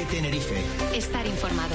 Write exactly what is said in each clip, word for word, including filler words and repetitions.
Tenerife. Estar informado.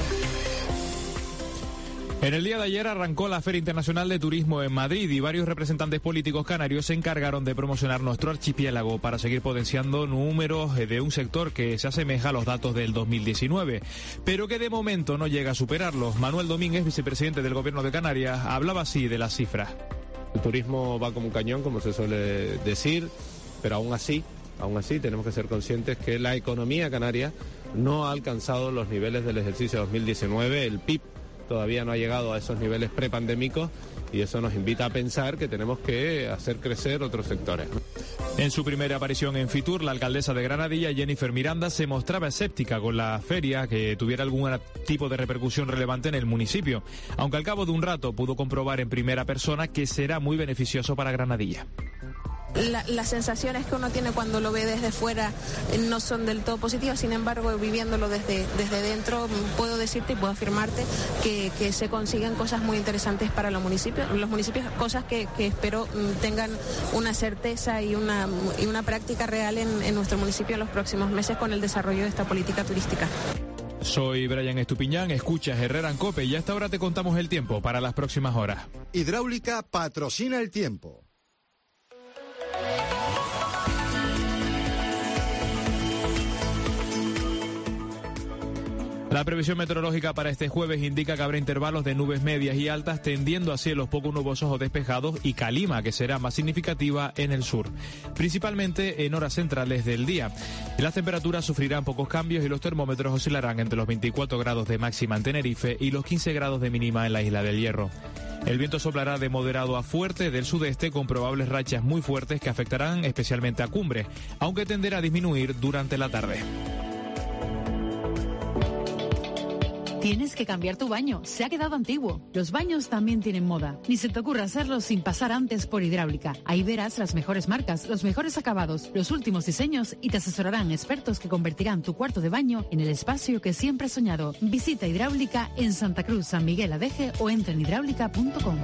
En el día de ayer arrancó la Feria Internacional de Turismo en Madrid y varios representantes políticos canarios se encargaron de promocionar nuestro archipiélago para seguir potenciando números de un sector que se asemeja a los datos del dos mil diecinueve, pero que de momento no llega a superarlos. Manuel Domínguez, vicepresidente del Gobierno de Canarias, hablaba así de las cifras. El turismo va como un cañón, como se suele decir, pero aún así, aún así tenemos que ser conscientes que la economía canaria no ha alcanzado los niveles del ejercicio dos mil diecinueve, el P I B todavía no ha llegado a esos niveles prepandémicos y eso nos invita a pensar que tenemos que hacer crecer otros sectores. En su primera aparición en Fitur, la alcaldesa de Granadilla, Jennifer Miranda, se mostraba escéptica con la feria que tuviera algún tipo de repercusión relevante en el municipio, aunque al cabo de un rato pudo comprobar en primera persona que será muy beneficioso para Granadilla. La, las sensaciones que uno tiene cuando lo ve desde fuera no son del todo positivas, sin embargo, viviéndolo desde, desde dentro, puedo decirte y puedo afirmarte que, que se consiguen cosas muy interesantes para los municipios, los municipios cosas que, que espero tengan una certeza y una, y una práctica real en, en nuestro municipio en los próximos meses con el desarrollo de esta política turística. Soy Brian Estupiñán, escuchas Herrera en COPE y hasta ahora te contamos el tiempo para las próximas horas. Hidráulica patrocina el tiempo. La previsión meteorológica para este jueves indica que habrá intervalos de nubes medias y altas tendiendo a cielos poco nubosos o despejados y calima, que será más significativa en el sur, principalmente en horas centrales del día. Las temperaturas sufrirán pocos cambios y los termómetros oscilarán entre los veinticuatro grados de máxima en Tenerife y los quince grados de mínima en la Isla del Hierro. El viento soplará de moderado a fuerte del sudeste con probables rachas muy fuertes que afectarán especialmente a Cumbres, aunque tenderá a disminuir durante la tarde. Tienes que cambiar tu baño, se ha quedado antiguo. Los baños también tienen moda. Ni se te ocurra hacerlo sin pasar antes por Hidráulica. Ahí verás las mejores marcas, los mejores acabados, los últimos diseños y te asesorarán expertos que convertirán tu cuarto de baño en el espacio que siempre has soñado. Visita Hidráulica en Santa Cruz, San Miguel Adeje o entra en hidráulica punto com.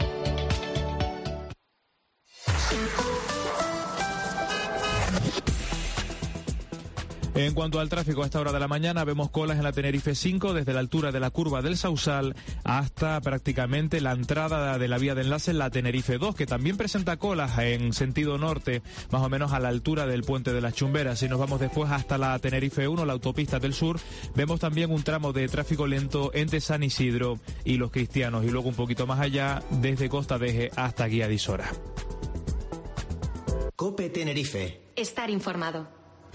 En cuanto al tráfico, a esta hora de la mañana vemos colas en la Tenerife cinco desde la altura de la curva del Sausal hasta prácticamente la entrada de la vía de enlace en la Tenerife dos, que también presenta colas en sentido norte, más o menos a la altura del puente de las Chumberas. Si nos vamos después hasta la Tenerife uno, la autopista del sur, vemos también un tramo de tráfico lento entre San Isidro y Los Cristianos y luego un poquito más allá desde Costa de Eje hasta Guía de Isora. COPE Tenerife. Estar informado.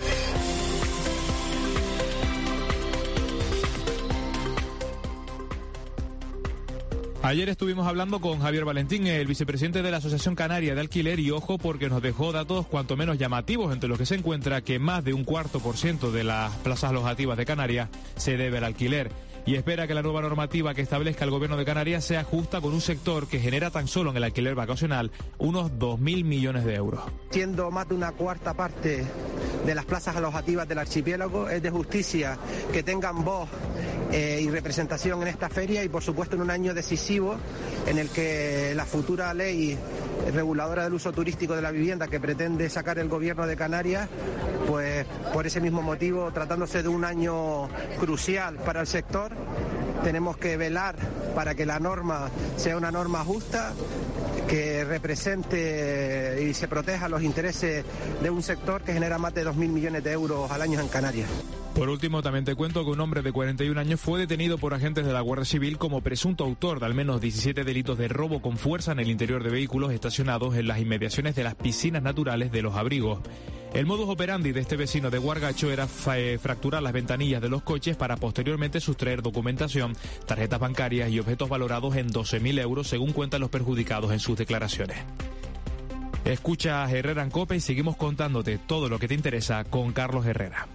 Ayer estuvimos hablando con Javier Valentín, el vicepresidente de la Asociación Canaria de Alquiler, y ojo porque nos dejó datos cuanto menos llamativos, entre los que se encuentra que más de un cuarto por ciento de las plazas alojativas de Canarias se debe al alquiler. Y espera que la nueva normativa que establezca el Gobierno de Canarias sea justa con un sector que genera tan solo en el alquiler vacacional unos dos mil millones de euros. Siendo más de una cuarta parte de las plazas alojativas del archipiélago, es de justicia que tengan voz eh, y representación en esta feria y por supuesto en un año decisivo en el que la futura ley reguladora del uso turístico de la vivienda que pretende sacar el Gobierno de Canarias, pues por ese mismo motivo, tratándose de un año crucial para el sector, tenemos que velar para que la norma sea una norma justa, que represente y se proteja los intereses de un sector que genera más de dos mil millones de euros al año en Canarias. Por último, también te cuento que un hombre de cuarenta y un años fue detenido por agentes de la Guardia Civil como presunto autor de al menos diecisiete delitos de robo con fuerza en el interior de vehículos estacionados en las inmediaciones de las piscinas naturales de Los Abrigos. El modus operandi de este vecino de Guargacho era fracturar las ventanillas de los coches para posteriormente sustraer documentación, tarjetas bancarias y objetos valorados en doce mil euros, según cuentan los perjudicados en sus declaraciones. Escucha Herrera en COPE y seguimos contándote todo lo que te interesa con Carlos Herrera.